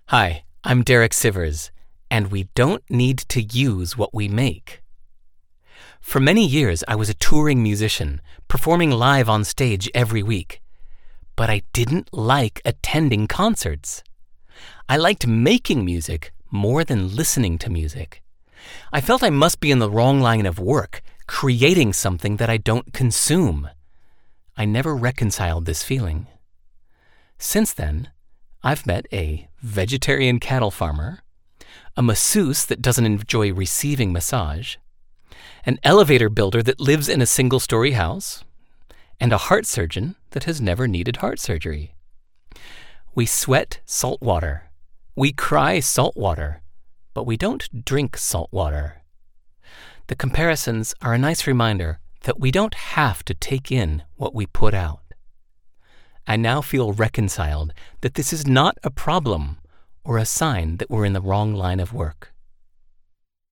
Hi, I'm Derek Sivers, and we don't need to use what we make. For many years, I was a touring musician, performing live on stage every week. But I didn't like attending concerts. I liked making music more than listening to music. I felt I must be in the wrong line of work, creating something that I don't consume. I never reconciled this feeling. Since then, I've met a vegetarian cattle farmer, a masseuse that doesn't enjoy receiving massage, an elevator builder that lives in a single-story house, and a heart surgeon that has never needed heart surgery. We sweat salt water. We cry salt water, but we don't drink salt water. The comparisons are a nice reminder that we don't have to take in what we put out. I now feel reconciled that this is not a problem or a sign that we're in the wrong line of work.